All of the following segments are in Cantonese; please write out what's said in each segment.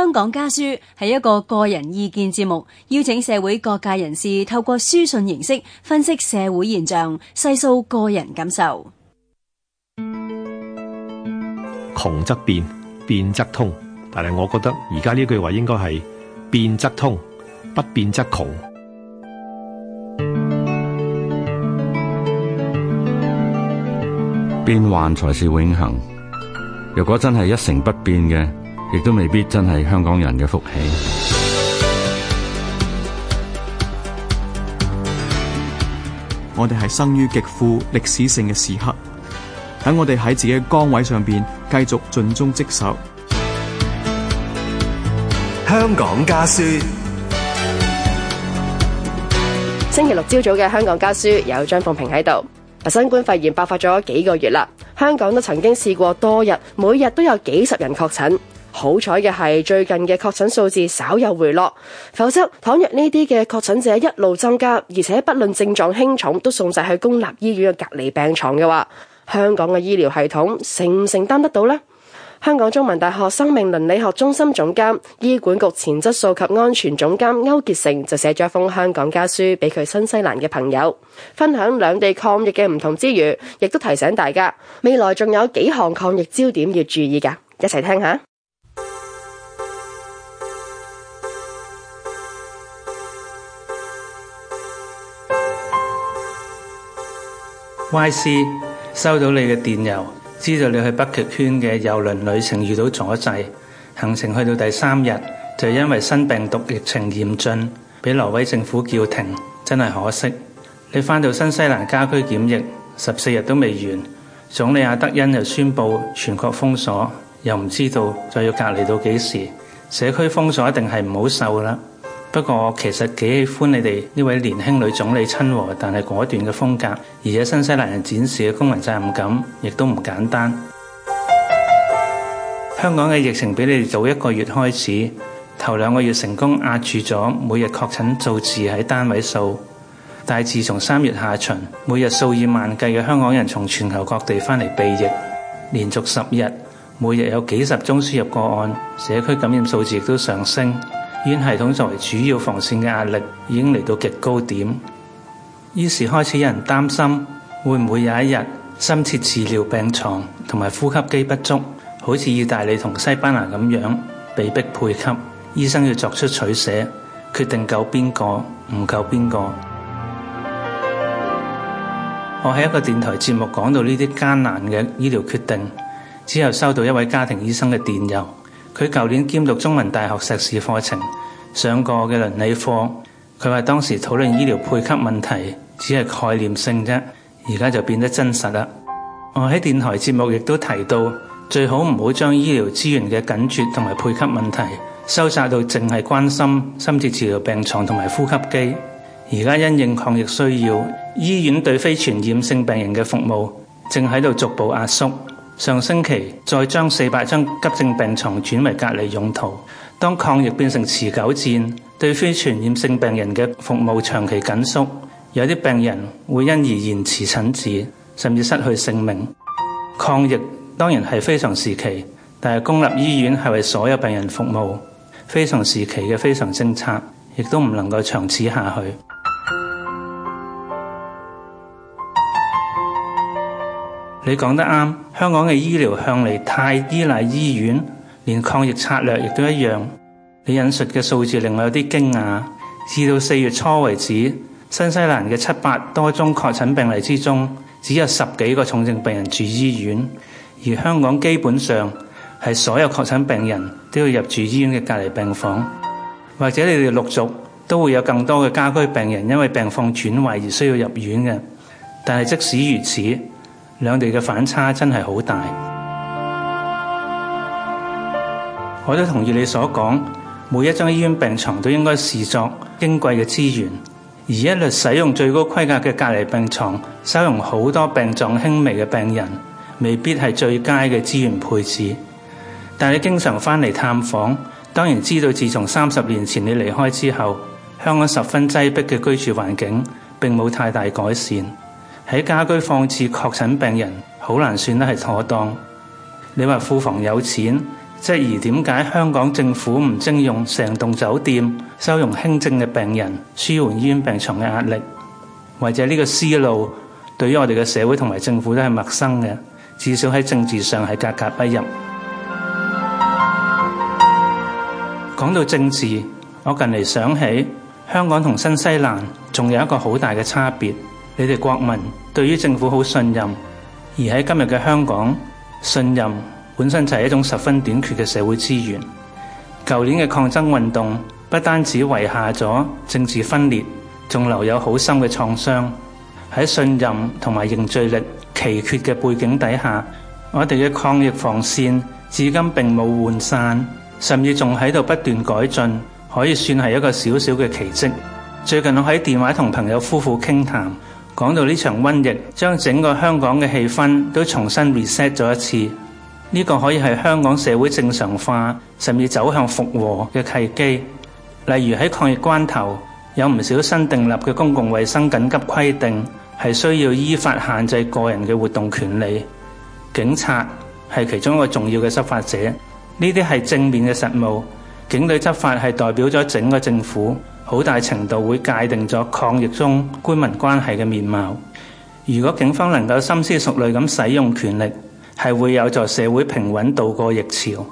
香港家書係一個個人意見節目，邀請社會各界人士透過書信形式分析社會現象，細數個人感受。 窮則變，變則通，但係我覺得而家呢句話應該係變則通，不變則窮。 變幻才是永恆，如果真係一成不變嘅，亦都未必真係香港人嘅福氣。 我哋係生於極富歷史性嘅時刻，等我哋喺自己嘅崗位上邊繼續盡忠職守。 香港家書， 星期六朝早嘅香港家書有張鳳平喺度。新冠肺炎爆發咗幾個月啦，香港都曾經試過多日，每日都有幾十人確診。好彩嘅係最近嘅確診數字稍有回落，否則倘若呢啲嘅確診者一路增加，而且不論症狀輕重都送晒去公立醫院嘅隔離病床嘅話，香港嘅醫療系統承唔承擔得到呢？香港中文大學生命倫理學中心總監、醫管局前質素及安全總監歐傑成就寫咗一封香港家書俾佢新西蘭嘅朋友，分享兩地抗疫嘅唔同之餘，亦都提醒大家未來仲有幾項抗疫焦點要注意㗎，一齊聽下。 YC 收到你嘅電郵，知道你去北極圈嘅郵輪旅程遇到阻滯，行程去到第3日就因為新病毒疫情嚴峻，俾挪威政府叫停，真係可惜。你返到新西蘭家居檢疫14日都未完，總理阿德恩又宣布全國封鎖，又唔知道再要隔離到幾時，社區封鎖一定係唔好受啦。不過其實幾喜歡你哋呢位年輕女總理親和但係果斷嘅風格，而且新西蘭人展示嘅公民責任感亦都唔簡單。香港嘅疫情比你哋早1個月開始，頭2個月成功壓住咗每日確診數字喺單位數，但係自從3月下旬，每日數以萬計嘅香港人從全球各地返嚟避疫，連續10日每日有幾十宗輸入個案，社區感染數字亦都上升。醫院系統作為主要防線嘅壓力已經嚟到極高點，於是開始有人擔心會唔會有一日深切治療病床同埋呼吸機不足，好似意大利同西班牙咁樣被迫配給，醫生要作出取捨，決定救邊個唔救邊個。我喺一個電台節目講到呢啲艱難嘅醫療決定之後，收到一位家庭醫生嘅電郵。佢舊年兼讀中文大學碩士課程，上過嘅倫理課。佢話當時討論醫療配給問題只係概念性啫，而家就變得真實啦。我喺電台節目亦都提到，最好唔好將醫療資源嘅緊絀同埋配給問題收窄到淨係關心深切治療病床同埋呼吸機。而家因應抗疫需要，醫院對非傳染性病人嘅服務正喺度逐步壓縮。上星期再將400張急症病床轉為隔離用途。當抗疫變成持久戰，對非傳染性病人嘅服務長期緊縮，有啲病人會因而延遲診治，甚至失去性命。抗疫當然係非常時期，但係公立醫院係為所有病人服務，非常時期嘅非常政策亦都唔能夠長此下去。你講得啱，香港嘅醫療向嚟太依賴醫院，連抗疫策略亦都一樣。你引述嘅數字令我有啲驚訝，至到4月初為止，新西蘭嘅700多宗確診病例之中，只有10幾個重症病人住醫院，而香港基本上係所有確診病人都要入住醫院嘅隔離病房，或者你哋陸續都會有更多嘅家居病人因為病況轉壞而需要入院嘅。但係即使如此，兩地嘅反差真係好大。我都同意你所講，每一張醫院病床都應該視作矜貴嘅資源，而一律使用最高規格嘅隔離病床收容好多病狀輕微嘅病人，未必係最佳嘅資源配置。但你經常返嚟探訪，當然知道自從30年前你離開之後，香港十分擠迫嘅居住環境並冇太大改善。喺家居放置確診病人，好難算得係妥當。你話庫房有錢， 質疑點解香港政府唔徵用成棟酒店收容輕症嘅病人，舒緩醫院病床嘅壓力。或者呢個思路對於我哋嘅社會同埋政府都係陌生嘅，至少喺政治上係格格不入。講到政治，我近嚟想起香港同新西蘭仲有一個好大嘅差別。你哋國民對於政府好信任，而喺今日嘅香港，信任本身就係一種十分短缺嘅社會資源。舊年嘅抗爭運動不單止遺下咗政治分裂，仲留有好深嘅創傷。喺信任同埋凝聚力奇缺嘅背景底下，我哋嘅抗疫防線至今並冇渙散，甚至仲喺度不斷改進，可以算係一個小小嘅奇蹟。最近我喺電話同朋友夫婦傾談，講到呢場瘟疫將整個香港嘅氣氛都重新 reset 咗一次。呢個可以係香港社會正常化甚至走向復和嘅契機。例如喺抗疫關頭，有唔少新訂立嘅公共衛生緊急規定係需要依法限制個人嘅活動權利。警察係其中一個重要嘅執法者，呢啲係正面嘅實務。警隊執法係代表咗整個政府，好大程度會界定咗抗疫中官民關係嘅面貌。如果警方能夠深思熟慮咁使用權力，係會有助社會平穩度過疫潮。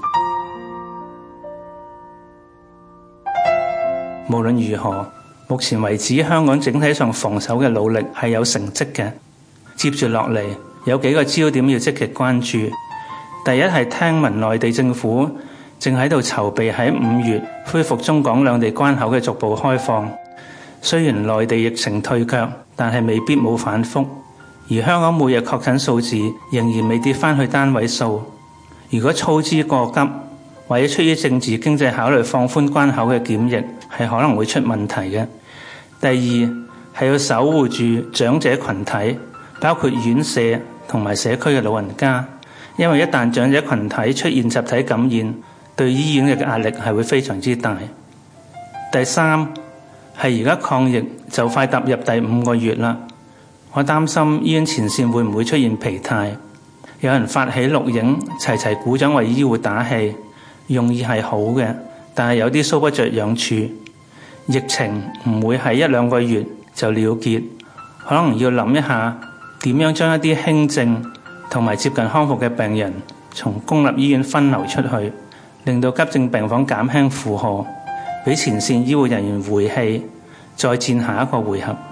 無論如何，目前為止香港整體上防守嘅努力係有成績嘅。接住落嚟有幾個焦點要積極關注。第一係聽聞內地政府正喺度籌備喺5月恢復中港兩地關口嘅逐步開放。雖然內地疫情退卻，但係未必冇反覆。而香港每日確診數字仍然未跌返去單位數。如果操之過急，或者出於政治經濟考慮放寬關口嘅檢疫，係可能會出問題嘅。第二係要守護住長者群體，包括院舍同埋社區嘅老人家，因為一旦長者群體出現集體感染，對醫院嘅壓力係會非常之大。第三係而家抗疫就快踏入第5個月啦。我擔心醫院前線會唔會出現疲態，有人發起錄影，齊齊鼓掌為醫護打氣，用意係好嘅，但係有啲搔不着癢處。疫情唔會係1-2個月就了結，可能要諗一下點樣將一啲輕症同埋接近康復嘅病人從公立醫院分流出去，令到急症病房減輕負荷，俾前線醫護人員回氣，再戰下一個回合。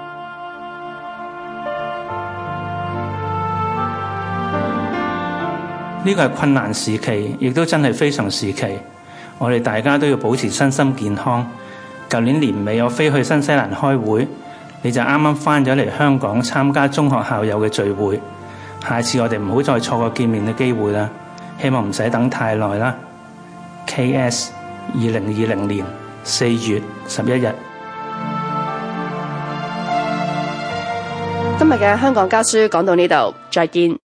呢個係困難時期，亦都真係非常時期。我哋大家都要保持身心健康。舊年年尾我飛去新西蘭開會，你就啱啱返咗嚟香港參加中學校友嘅聚會。下次我哋唔好再錯過見面嘅機會啦。希望唔使等太耐啦。KS 2020年4月11日。 今日嘅香港家書講到呢度，再見。